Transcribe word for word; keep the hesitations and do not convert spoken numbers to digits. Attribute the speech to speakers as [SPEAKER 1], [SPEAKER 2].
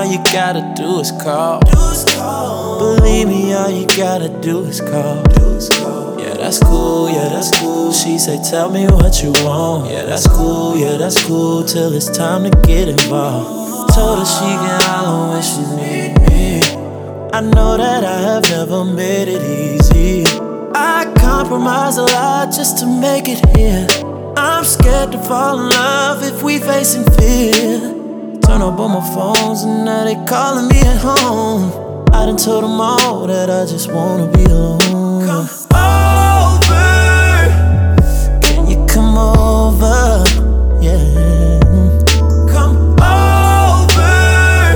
[SPEAKER 1] you gotta do is call. Believe me, all you gotta do is call. Yeah, that's cool, yeah, that's cool. She say, tell me what you want. Yeah, that's cool, yeah, that's cool. Till it's time to get involved. Told her she can holler when she need me. I know that I have never made it easy. I compromise a lot just to make it here. I'm scared to fall in love if we facing fear. Turn up on my phones and now they calling me at home. I done told them all that I just wanna be alone. Come over. Can you come over? Yeah.